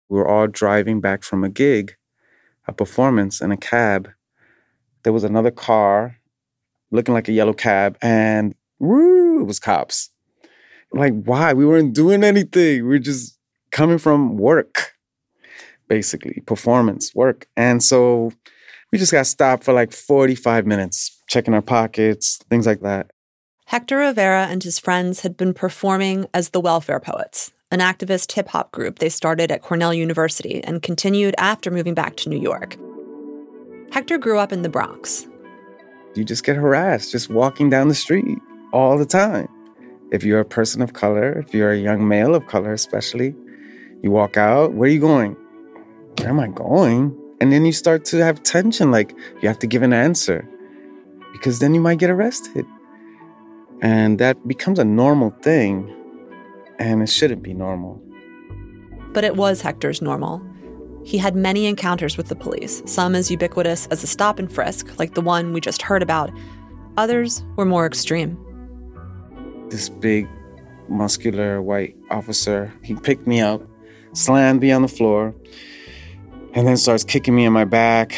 We were all driving back from a gig, a performance in a cab. There was another car looking like a yellow cab, and woo, it was cops. Like, why? We weren't doing anything. We were just coming from work, basically, performance, work. And so we just got stopped for like 45 minutes, checking our pockets, things like that. Hector Rivera and his friends had been performing as the Welfare Poets, an activist hip-hop group they started at Cornell University and continued after moving back to New York. Hector grew up in the Bronx. You just get harassed just walking down the street all the time. If you're a person of color, if you're a young male of color especially, you walk out, where are you going? Where am I going? And then you start to have tension, like you have to give an answer because then you might get arrested. And that becomes a normal thing, and it shouldn't be normal. But it was Hector's normal. He had many encounters with the police, some as ubiquitous as a stop and frisk, like the one we just heard about. Others were more extreme. This big, muscular white officer, he picked me up, slammed me on the floor, and then starts kicking me in my back,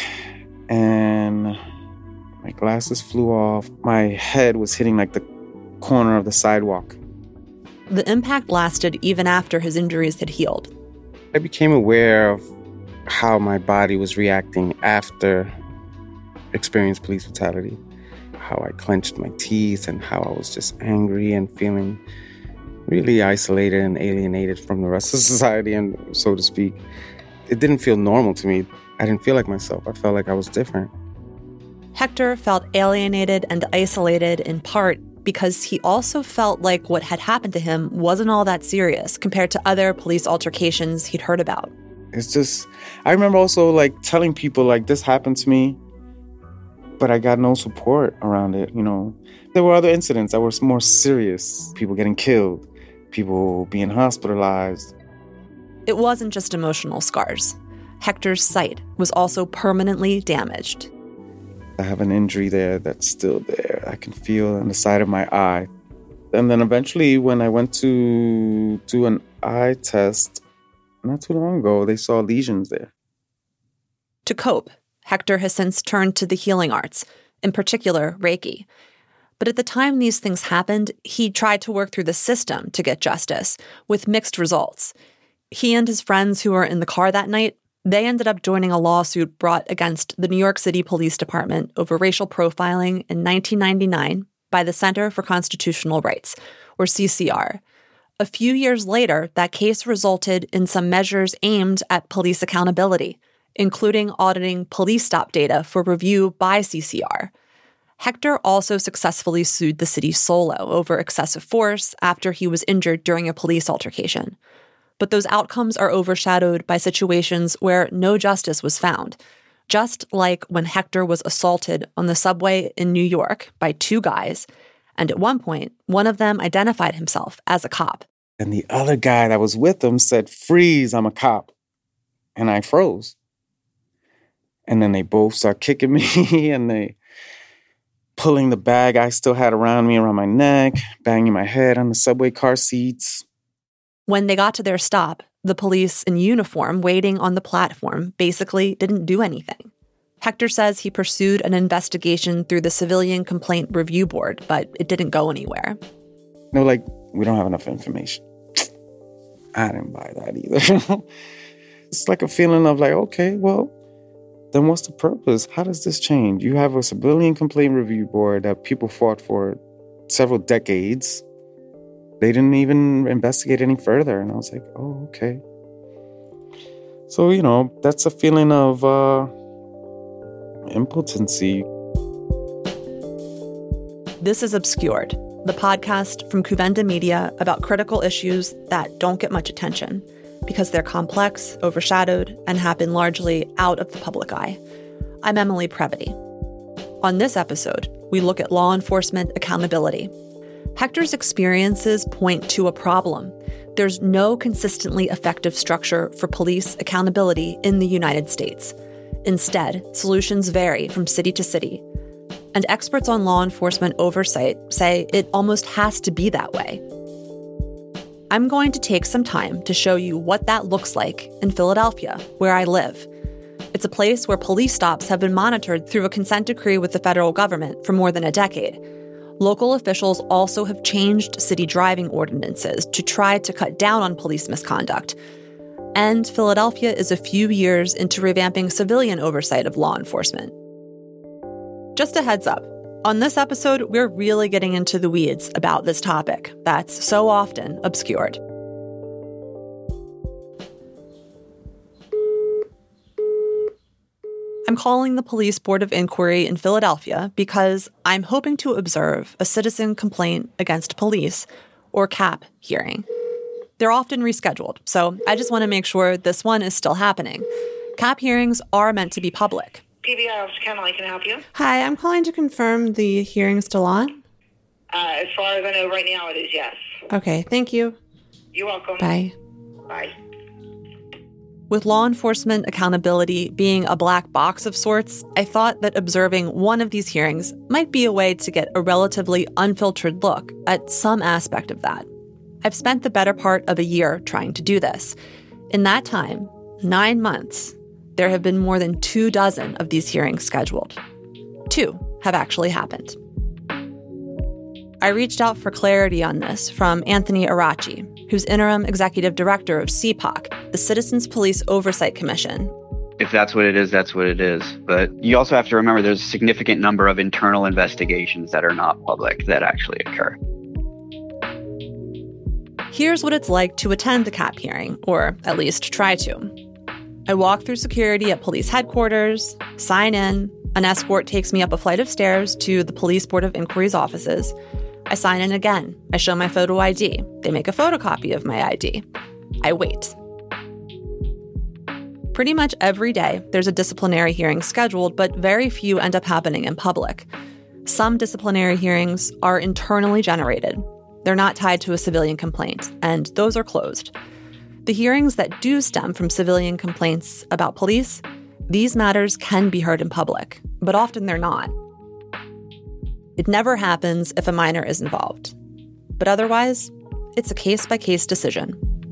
and my glasses flew off. My head was hitting like the corner of the sidewalk. The impact lasted even after his injuries had healed. I became aware of how my body was reacting after experienced police brutality, how I clenched my teeth and how I was just angry and feeling really isolated and alienated from the rest of society, and so to speak. It didn't feel normal to me. I didn't feel like myself. I felt like I was different. Hector felt alienated and isolated in part because he also felt like what had happened to him wasn't all that serious compared to other police altercations he'd heard about. It's just, I remember also like telling people like this happened to me, but I got no support around it, you know. There were other incidents that were more serious. People getting killed, people being hospitalized. It wasn't just emotional scars. Hector's sight was also permanently damaged. I have an injury there that's still there. I can feel on the side of my eye. And then eventually when I went to do an eye test, not too long ago, they saw lesions there. To cope, Hector has since turned to the healing arts, in particular Reiki. But at the time these things happened, he tried to work through the system to get justice, with mixed results. He and his friends who were in the car that night, they ended up joining a lawsuit brought against the New York City Police Department over racial profiling in 1999 by the Center for Constitutional Rights, or CCR. A few years later, that case resulted in some measures aimed at police accountability, including auditing police stop data for review by CCR. Hector also successfully sued the city solo over excessive force after he was injured during a police altercation. But those outcomes are overshadowed by situations where no justice was found, just like when Hector was assaulted on the subway in New York by two guys, and at one point, one of them identified himself as a cop. And the other guy that was with him said, "Freeze, I'm a cop." And I froze. And then they both start kicking me and they pulling the bag I still had around me, around my neck, banging my head on the subway car seats. When they got to their stop, the police in uniform waiting on the platform basically didn't do anything. Hector says he pursued an investigation through the Civilian Complaint Review Board, but it didn't go anywhere. No, like, we don't have enough information. I didn't buy that either. It's like a feeling of like, okay, well, then what's the purpose? How does this change? You have a Civilian Complaint Review Board that people fought for several decades. They didn't even investigate any further. And I was like, oh, okay. So, you know, that's a feeling of impotency. This is Obscured, the podcast from Kouvenda Media about critical issues that don't get much attention because they're complex, overshadowed, and happen largely out of the public eye. I'm Emily Previty. On this episode, we look at law enforcement accountability. Hector's experiences point to a problem. There's no consistently effective structure for police accountability in the United States. Instead, solutions vary from city to city. And experts on law enforcement oversight say it almost has to be that way. I'm going to take some time to show you what that looks like in Philadelphia, where I live. It's a place where police stops have been monitored through a consent decree with the federal government for more than a decade. Local officials also have changed city driving ordinances to try to cut down on police misconduct. And Philadelphia is a few years into revamping civilian oversight of law enforcement. Just a heads up, on this episode, we're really getting into the weeds about this topic that's so often obscured. I'm calling the Police Board of Inquiry in Philadelphia because I'm hoping to observe a citizen complaint against police, or CAP, hearing. They're often rescheduled, so I just want to make sure this one is still happening. CAP hearings are meant to be public. PBI Officer Kendall, can I help you? Hi, I'm calling to confirm the hearing's still on. As far as I know right now, it is yes. Okay, thank you. You're welcome. Bye. Bye. With law enforcement accountability being a black box of sorts, I thought that observing one of these hearings might be a way to get a relatively unfiltered look at some aspect of that. I've spent the better part of a year trying to do this. In that time, 9 months, there have been more than 24 of these hearings scheduled. 2 have actually happened. I reached out for clarity on this from Anthony Arachi, who's interim executive director of CPOC, the Citizens Police Oversight Commission. If that's what it is, that's what it is. But you also have to remember there's a significant number of internal investigations that are not public that actually occur. Here's what it's like to attend the CAP hearing, or at least try to. I walk through security at police headquarters, sign in, an escort takes me up a flight of stairs to the Police Board of Inquiry's offices. I sign in again. I show my photo ID. They make a photocopy of my ID. I wait. Pretty much every day, there's a disciplinary hearing scheduled, but very few end up happening in public. Some disciplinary hearings are internally generated. They're not tied to a civilian complaint, and those are closed. The hearings that do stem from civilian complaints about police, these matters can be heard in public, but often they're not. It never happens if a minor is involved. But otherwise, it's a case-by-case decision.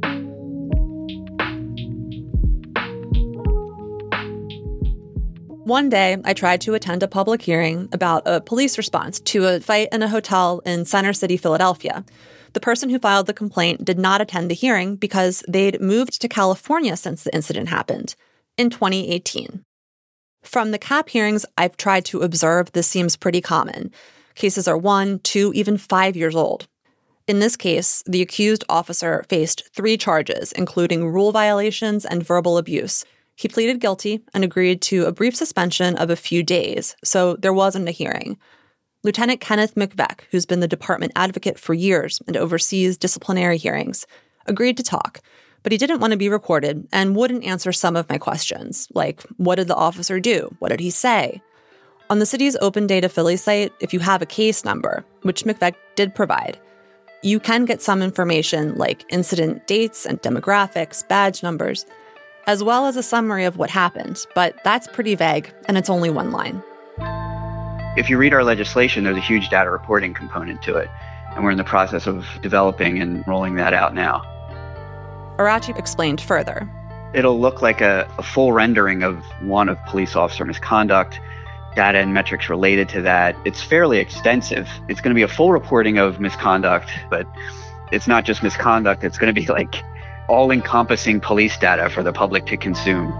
One day, I tried to attend a public hearing about a police response to a fight in a hotel in Center City, Philadelphia. The person who filed the complaint did not attend the hearing because they'd moved to California since the incident happened in 2018. From the CAP hearings I've tried to observe, this seems pretty common. Cases are 1, 2, even 5 years old. In this case, the accused officer faced 3 charges, including rule violations and verbal abuse. He pleaded guilty and agreed to a brief suspension of a few days, so there wasn't a hearing. Lieutenant Kenneth McVeck, who's been the department advocate for years and oversees disciplinary hearings, agreed to talk, but he didn't want to be recorded and wouldn't answer some of my questions, like, what did the officer do? What did he say? On the city's Open Data Philly site, if you have a case number, which McVeck did provide, you can get some information like incident dates and demographics, badge numbers, as well as a summary of what happened, but that's pretty vague, and it's only 1 line. If you read our legislation, there's a huge data reporting component to it, and we're in the process of developing and rolling that out now. Arachi explained further. It'll look like a full rendering of police officer misconduct, data and metrics related to that. It's fairly extensive. It's going to be a full reporting of misconduct, but it's not just misconduct. It's going to be like all-encompassing police data for the public to consume.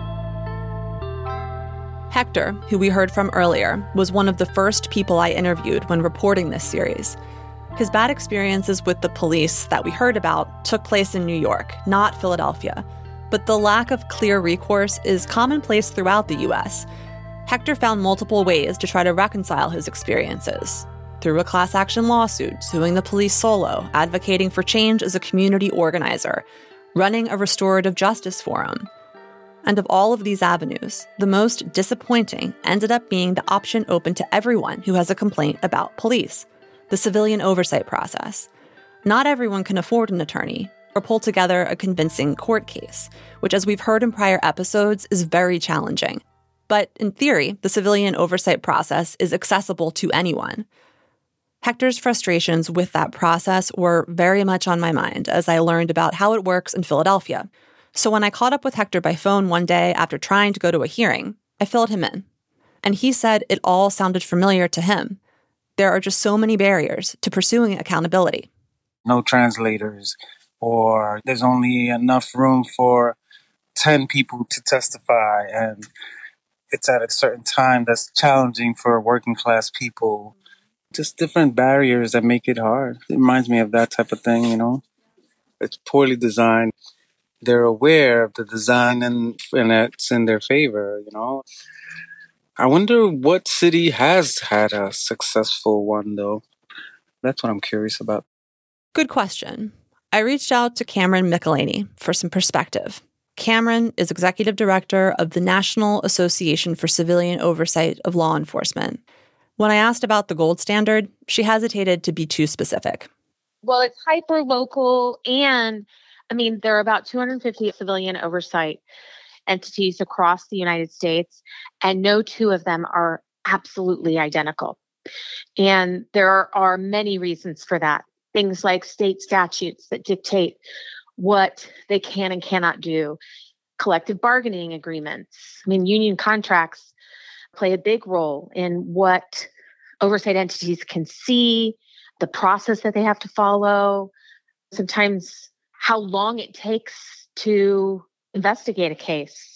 Hector, who we heard from earlier, was one of the first people I interviewed when reporting this series. His bad experiences with the police that we heard about took place in New York, not Philadelphia. But the lack of clear recourse is commonplace throughout the U.S. Hector found multiple ways to try to reconcile his experiences. Through a class action lawsuit, suing the police solo, advocating for change as a community organizer, running a restorative justice forum. And of all of these avenues, the most disappointing ended up being the option open to everyone who has a complaint about police, the civilian oversight process. Not everyone can afford an attorney or pull together a convincing court case, which, as we've heard in prior episodes, is very challenging. But in theory, the civilian oversight process is accessible to anyone. Hector's frustrations with that process were very much on my mind as I learned about how it works in Philadelphia. So when I caught up with Hector by phone one day after trying to go to a hearing, I filled him in. And he said it all sounded familiar to him. There are just so many barriers to pursuing accountability. No translators, or there's only enough room for 10 people to testify, and it's at a certain time that's challenging for working class people. Just different barriers that make it hard. It reminds me of that type of thing, It's poorly designed. They're aware of the design and it's in their favor, I wonder what city has had a successful one, though. That's what I'm curious about. Good question. I reached out to Cameron McElhaney for some perspective. Cameron is executive director of the National Association for Civilian Oversight of Law Enforcement. When I asked about the gold standard, she hesitated to be too specific. Well, it's hyper-local, and there are about 250 civilian oversight entities across the United States, and no two of them are absolutely identical. And there are many reasons for that. Things like state statutes that dictate what they can and cannot do, collective bargaining agreements. Union contracts play a big role in what oversight entities can see, the process that they have to follow, sometimes how long it takes to investigate a case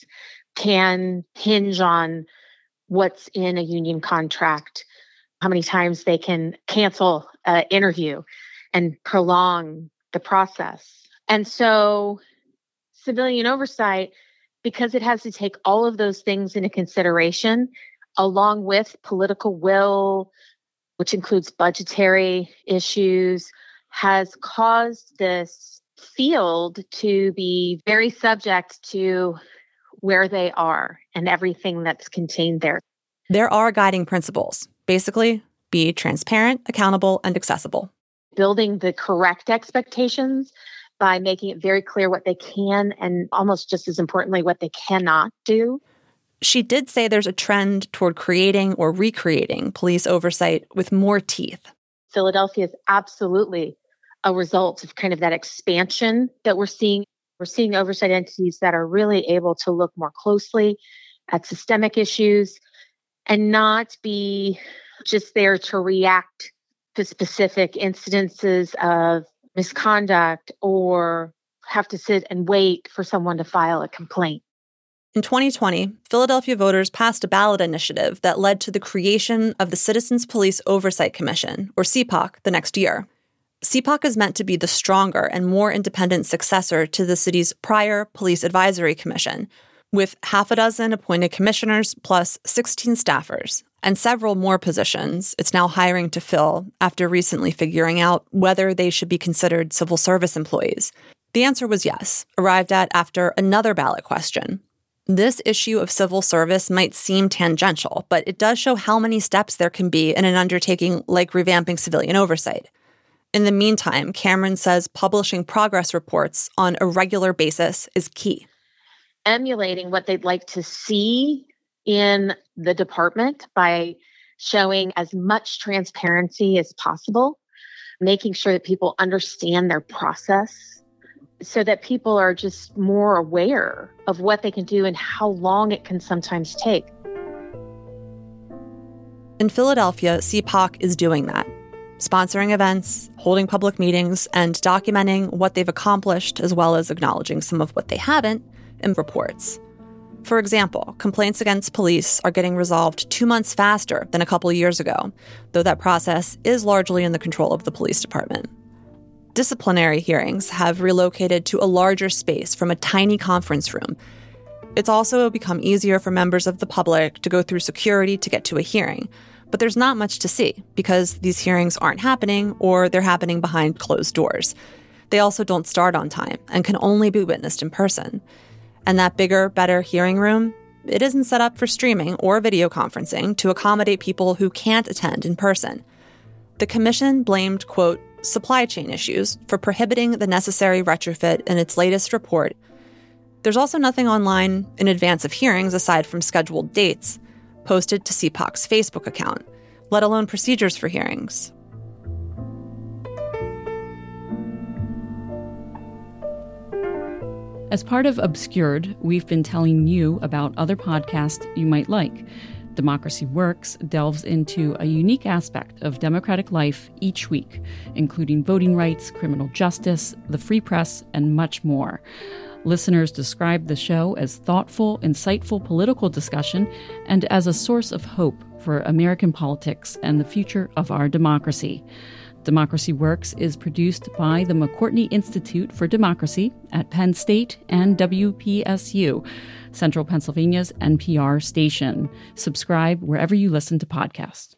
can hinge on what's in a union contract, how many times they can cancel an interview and prolong the process. And so civilian oversight, because it has to take all of those things into consideration, along with political will, which includes budgetary issues, has caused this field to be very subject to where they are and everything that's contained there. There are guiding principles. Basically, be transparent, accountable, and accessible. Building the correct expectations by making it very clear what they can and almost just as importantly, what they cannot do. She did say there's a trend toward creating or recreating police oversight with more teeth. Philadelphia is absolutely a result of kind of that expansion that we're seeing. We're seeing oversight entities that are really able to look more closely at systemic issues and not be just there to react to specific incidences of misconduct or have to sit and wait for someone to file a complaint. In 2020, Philadelphia voters passed a ballot initiative that led to the creation of the Citizens Police Oversight Commission, or CPOC, the next year. CPOC is meant to be the stronger and more independent successor to the city's prior Police Advisory Commission, with half a dozen appointed commissioners plus 16 staffers, and several more positions it's now hiring to fill after recently figuring out whether they should be considered civil service employees. The answer was yes, arrived at after another ballot question. This issue of civil service might seem tangential, but it does show how many steps there can be in an undertaking like revamping civilian oversight. In the meantime, Cameron says publishing progress reports on a regular basis is key. Emulating what they'd like to see in the department by showing as much transparency as possible, making sure that people understand their process so that people are just more aware of what they can do and how long it can sometimes take. In Philadelphia, CPOC is doing that, sponsoring events, holding public meetings, and documenting what they've accomplished as well as acknowledging some of what they haven't in reports. For example, complaints against police are getting resolved 2 months faster than a couple years ago, though that process is largely in the control of the police department. Disciplinary hearings have relocated to a larger space from a tiny conference room. It's also become easier for members of the public to go through security to get to a hearing, but there's not much to see because these hearings aren't happening or they're happening behind closed doors. They also don't start on time and can only be witnessed in person. And that bigger, better hearing room, it isn't set up for streaming or video conferencing to accommodate people who can't attend in person. The commission blamed, quote, supply chain issues for prohibiting the necessary retrofit in its latest report. There's also nothing online in advance of hearings aside from scheduled dates posted to CPOC's Facebook account, let alone procedures for hearings. As part of Obscured, we've been telling you about other podcasts you might like. Democracy Works delves into a unique aspect of democratic life each week, including voting rights, criminal justice, the free press, and much more. Listeners describe the show as thoughtful, insightful political discussion and as a source of hope for American politics and the future of our democracy. Democracy Works is produced by the McCourtney Institute for Democracy at Penn State and WPSU, Central Pennsylvania's NPR station. Subscribe wherever you listen to podcasts.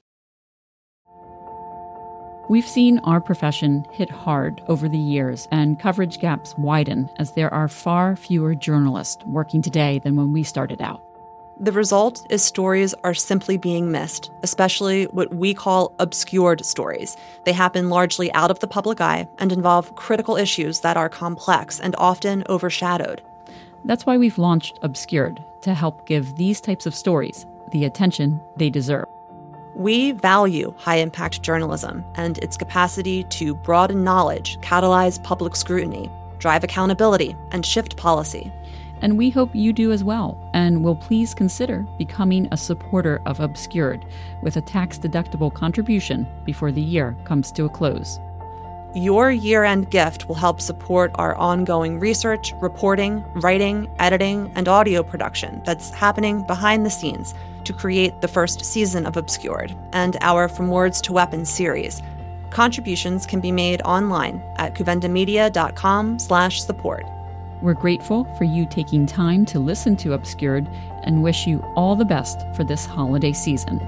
We've seen our profession hit hard over the years, and coverage gaps widen as there are far fewer journalists working today than when we started out. The result is stories are simply being missed, especially what we call obscured stories. They happen largely out of the public eye and involve critical issues that are complex and often overshadowed. That's why we've launched Obscured, to help give these types of stories the attention they deserve. We value high-impact journalism and its capacity to broaden knowledge, catalyze public scrutiny, drive accountability, and shift policy. And we hope you do as well, and will please consider becoming a supporter of Obscured with a tax-deductible contribution before the year comes to a close. Your year-end gift will help support our ongoing research, reporting, writing, editing, and audio production that's happening behind the scenes to create the first season of Obscured and our From Words to Weapons series. Contributions can be made online at kuvendamedia.com/support. We're grateful for you taking time to listen to Obscured and wish you all the best for this holiday season.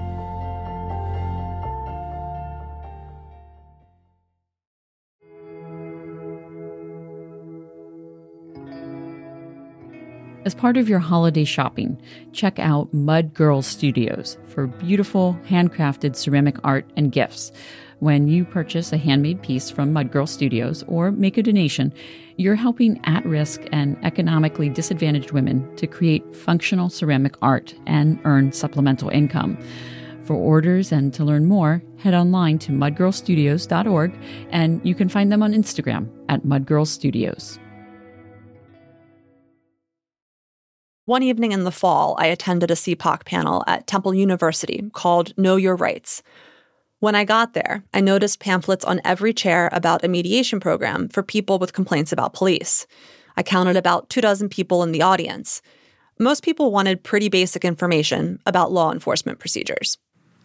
As part of your holiday shopping, check out Mud Girl Studios for beautiful, handcrafted ceramic art and gifts. When you purchase a handmade piece from Mud Girl Studios or make a donation, you're helping at-risk and economically disadvantaged women to create functional ceramic art and earn supplemental income. For orders and to learn more, head online to mudgirlstudios.org, and you can find them on Instagram at mudgirlstudios. One evening in the fall, I attended a CPOC panel at Temple University called Know Your Rights. When I got there, I noticed pamphlets on every chair about a mediation program for people with complaints about police. I counted about 24 people in the audience. Most people wanted pretty basic information about law enforcement procedures.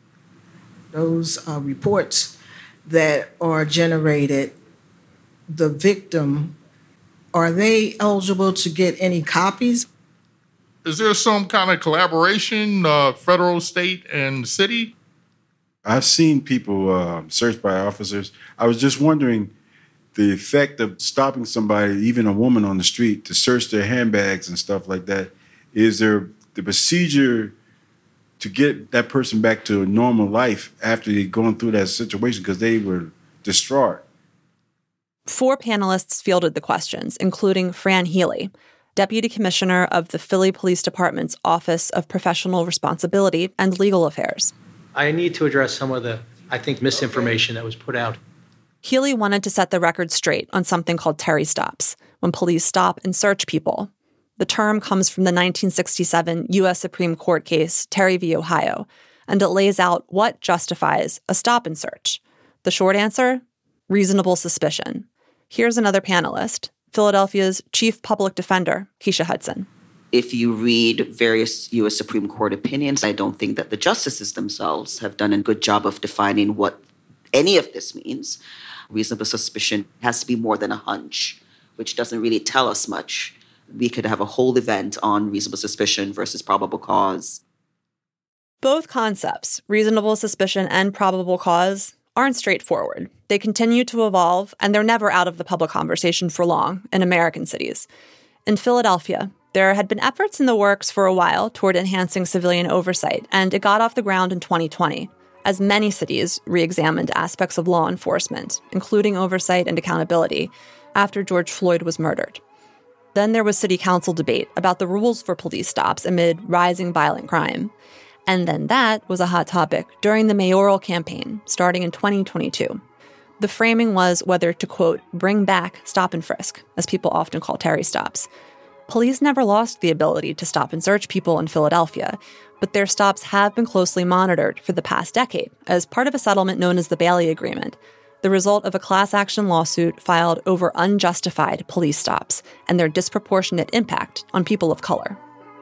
Those reports that are generated, the victim, are they eligible to get any copies? Is there some kind of collaboration, federal, state, and city? I've seen people searched by officers. I was just wondering the effect of stopping somebody, even a woman on the street, to search their handbags and stuff like that. Is there the procedure to get that person back to a normal life after they're going through that situation because they were distraught? 4 panelists fielded the questions, including Fran Healy, Deputy Commissioner of the Philly Police Department's Office of Professional Responsibility and Legal Affairs. I need to address some of the, misinformation that was put out. Healy wanted to set the record straight on something called Terry stops, when police stop and search people. The term comes from the 1967 U.S. Supreme Court case Terry v. Ohio, and it lays out what justifies a stop and search. The short answer? Reasonable suspicion. Here's another panelist, Philadelphia's Chief Public Defender, Keisha Hudson. If you read various U.S. Supreme Court opinions, I don't think that the justices themselves have done a good job of defining what any of this means. Reasonable suspicion has to be more than a hunch, which doesn't really tell us much. We could have a whole event on reasonable suspicion versus probable cause. Both concepts, reasonable suspicion and probable cause, aren't straightforward. They continue to evolve, and they're never out of the public conversation for long in American cities. In Philadelphia, there had been efforts in the works for a while toward enhancing civilian oversight, and it got off the ground in 2020, as many cities re-examined aspects of law enforcement, including oversight and accountability, after George Floyd was murdered. Then there was city council debate about the rules for police stops amid rising violent crime. And then that was a hot topic during the mayoral campaign, starting in 2022. The framing was whether to, quote, bring back stop and frisk, as people often call Terry stops. Police never lost the ability to stop and search people in Philadelphia, but their stops have been closely monitored for the past decade as part of a settlement known as the Bailey Agreement, the result of a class action lawsuit filed over unjustified police stops and their disproportionate impact on people of color.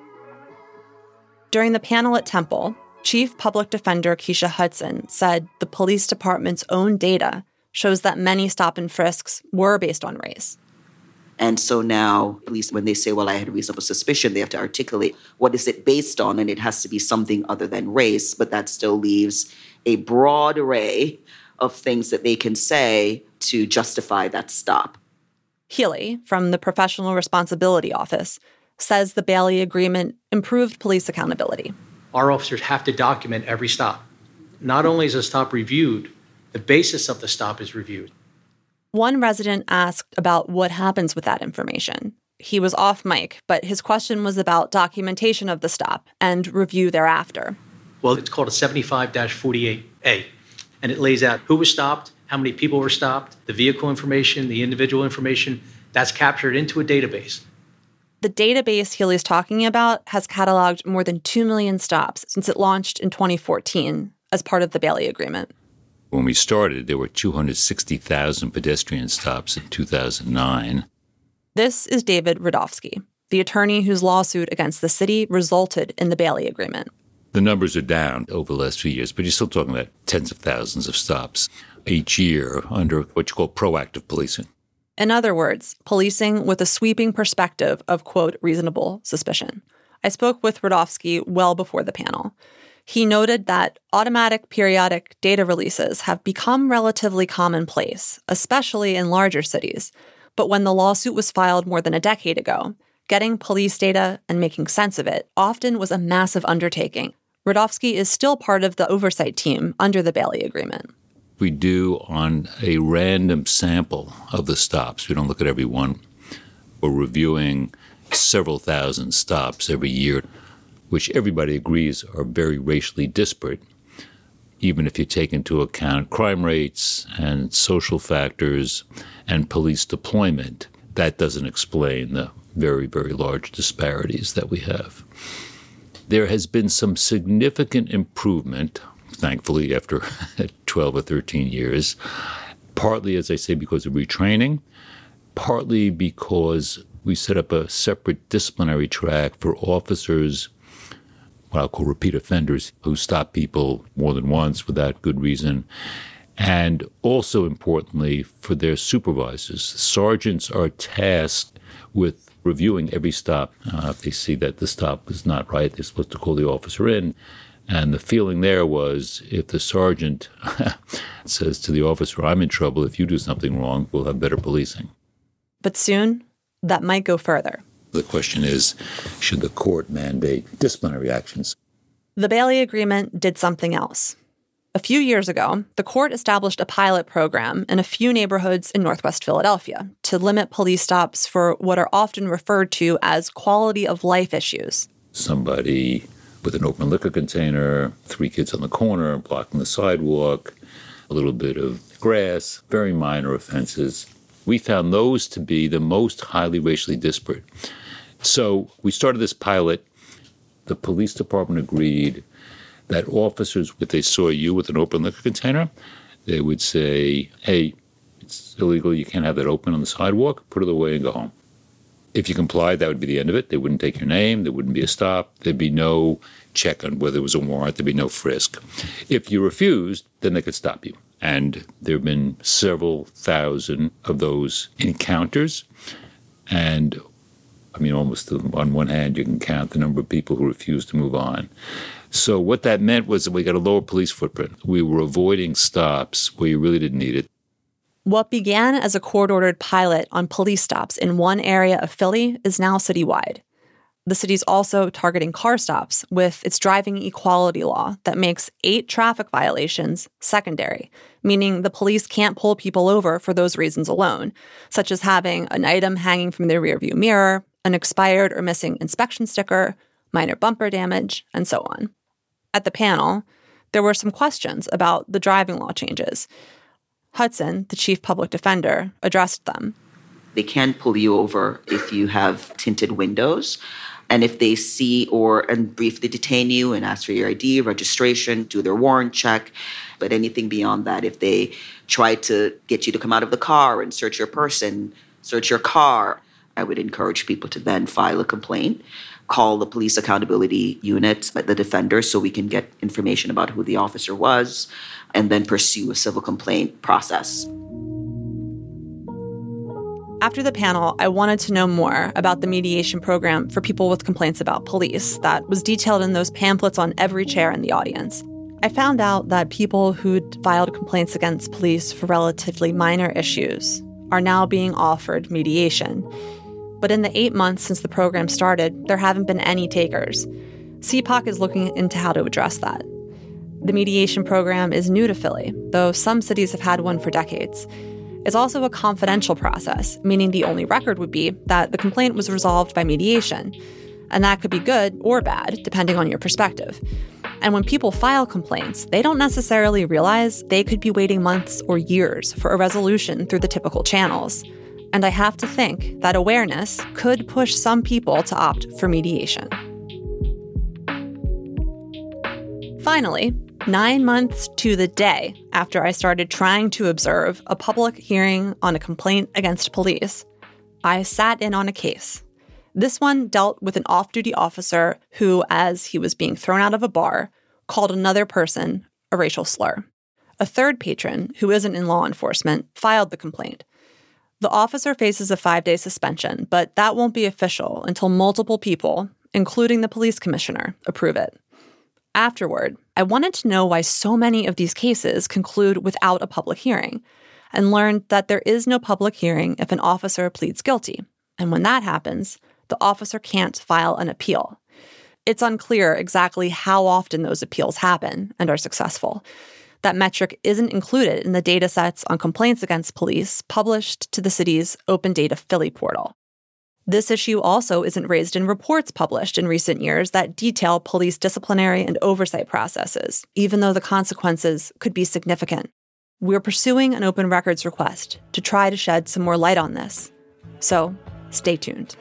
During the panel at Temple, Chief Public Defender Keisha Hudson said the police department's own data shows that many stop and frisks were based on race. And so now, at least when they say, well, I had reasonable suspicion, they have to articulate what is it based on, and it has to be something other than race, but that still leaves a broad array of things that they can say to justify that stop. Healy, from the Professional Responsibility Office, says the Bailey Agreement improved police accountability. Our officers have to document every stop. Not only is a stop reviewed, the basis of the stop is reviewed. One resident asked about what happens with that information. He was off mic, but his question was about documentation of the stop and review thereafter. Well, it's called a 75-48A, and it lays out who was stopped, how many people were stopped, the vehicle information, the individual information. That's captured into a database. The database Healy's talking about has cataloged more than 2 million stops since it launched in 2014 as part of the Bailey Agreement. When we started, there were 260,000 pedestrian stops in 2009. This is David Rudofsky, the attorney whose lawsuit against the city resulted in the Bailey Agreement. The numbers are down over the last few years, but you're still talking about tens of thousands of stops each year under what you call proactive policing. In other words, policing with a sweeping perspective of, quote, reasonable suspicion. I spoke with Rudofsky well before the panel. He noted that automatic periodic data releases have become relatively commonplace, especially in larger cities. But when the lawsuit was filed more than a decade ago, getting police data and making sense of it often was a massive undertaking. Rudofsky is still part of the oversight team under the Bailey Agreement. We do on a random sample of the stops. We don't look at every one. We're reviewing several thousand stops every year, which everybody agrees are very racially disparate, even if you take into account crime rates and social factors and police deployment. That doesn't explain the very, very large disparities that we have. There has been some significant improvement, thankfully, after 12 or 13 years, partly, as I say, because of retraining, partly because we set up a separate disciplinary track for officers, what I'll call repeat offenders, who stop people more than once without good reason, and also, importantly, for their supervisors. Sergeants are tasked with reviewing every stop. If they see that the stop is not right, they're supposed to call the officer in. And the feeling there was if the sergeant says to the officer, I'm in trouble, if you do something wrong, we'll have better policing. But soon, that might go further. The question is, should the court mandate disciplinary actions? The Bailey Agreement did something else. A few years ago, the court established a pilot program in a few neighborhoods in Northwest Philadelphia to limit police stops for what are often referred to as quality of life issues. Somebody with an open liquor container, 3 kids on the corner, blocking the sidewalk, a little bit of grass, very minor offenses. We found those to be the most highly racially disparate. So we started this pilot. The police department agreed that officers, if they saw you with an open liquor container, they would say, hey, it's illegal, you can't have that open on the sidewalk, put it away and go home. If you complied, that would be the end of it. They wouldn't take your name. There wouldn't be a stop. There'd be no check on whether it was a warrant. There'd be no frisk. If you refused, then they could stop you. And there have been several thousand of those encounters. And, I mean, almost on one hand, you can count the number of people who refuse to move on. So what that meant was that we got a lower police footprint. We were avoiding stops where you really didn't need it. What began as a court-ordered pilot on police stops in one area of Philly is now citywide. The city's also targeting car stops with its driving equality law that makes 8 traffic violations secondary, meaning the police can't pull people over for those reasons alone, such as having an item hanging from their rearview mirror, an expired or missing inspection sticker, minor bumper damage, and so on. At the panel, there were some questions about the driving law changes. Hudson, the chief public defender, addressed them. They can pull you over if you have tinted windows. And if they see and briefly detain you and ask for your ID, registration, do their warrant check. But anything beyond that, if they try to get you to come out of the car and search your person, search your car, I would encourage people to then file a complaint, call the police accountability unit, the defender, so we can get information about who the officer was, and then pursue a civil complaint process. After the panel, I wanted to know more about the mediation program for people with complaints about police that was detailed in those pamphlets on every chair in the audience. I found out that people who'd filed complaints against police for relatively minor issues are now being offered mediation. But in the 8 months since the program started, there haven't been any takers. CPOC is looking into how to address that. The mediation program is new to Philly, though some cities have had one for decades. It's also a confidential process, meaning the only record would be that the complaint was resolved by mediation. And that could be good or bad, depending on your perspective. And when people file complaints, they don't necessarily realize they could be waiting months or years for a resolution through the typical channels. And I have to think that awareness could push some people to opt for mediation. Finally, 9 months to the day after I started trying to observe a public hearing on a complaint against police, I sat in on a case. This one dealt with an off-duty officer who, as he was being thrown out of a bar, called another person a racial slur. A third patron, who isn't in law enforcement, filed the complaint. The officer faces a 5-day suspension, but that won't be official until multiple people, including the police commissioner, approve it. Afterward, I wanted to know why so many of these cases conclude without a public hearing, and learned that there is no public hearing if an officer pleads guilty. And when that happens, the officer can't file an appeal. It's unclear exactly how often those appeals happen and are successful. That metric isn't included in the data sets on complaints against police published to the city's Open Data Philly portal. This issue also isn't raised in reports published in recent years that detail police disciplinary and oversight processes, even though the consequences could be significant. We're pursuing an open records request to try to shed some more light on this. So, stay tuned.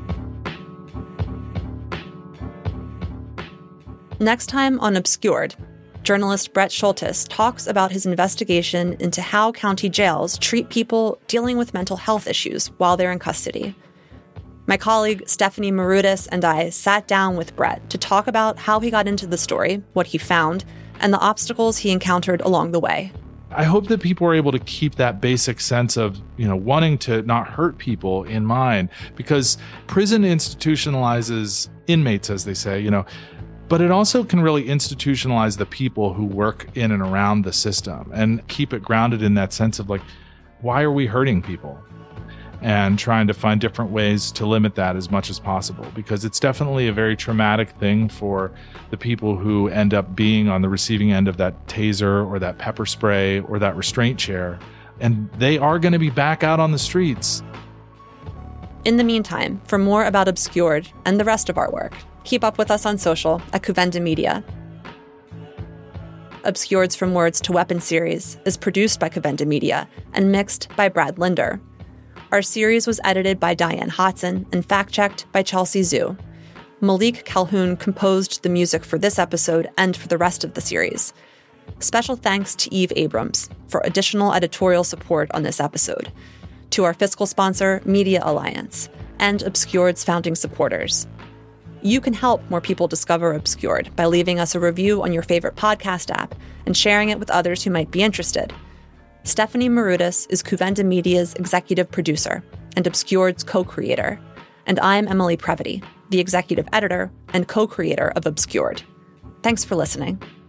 Next time on Obscured, journalist Brett Schultes talks about his investigation into how county jails treat people dealing with mental health issues while they're in custody. My colleague Stephanie Marutis and I sat down with Brett to talk about how he got into the story, what he found, and the obstacles he encountered along the way. I hope that people are able to keep that basic sense of, wanting to not hurt people in mind, because prison institutionalizes inmates, as they say, but it also can really institutionalize the people who work in and around the system and keep it grounded in that sense of why are we hurting people? And trying to find different ways to limit that as much as possible, because it's definitely a very traumatic thing for the people who end up being on the receiving end of that taser or that pepper spray or that restraint chair, and they are going to be back out on the streets. In the meantime, for more about Obscured and the rest of our work, keep up with us on social at Kouvenda Media. Obscured's From Words to Weapons series is produced by Kouvenda Media and mixed by Brad Linder. Our series was edited by Diane Hodson and fact-checked by Chelsea Zhu. Malik Calhoun composed the music for this episode and for the rest of the series. Special thanks to Eve Abrams for additional editorial support on this episode, to our fiscal sponsor, Media Alliance, and Obscured's founding supporters. You can help more people discover Obscured by leaving us a review on your favorite podcast app and sharing it with others who might be interested. Stephanie Marutis is Kouvenda Media's executive producer and Obscured's co-creator, and I'm Emily Previty, the executive editor and co-creator of Obscured. Thanks for listening.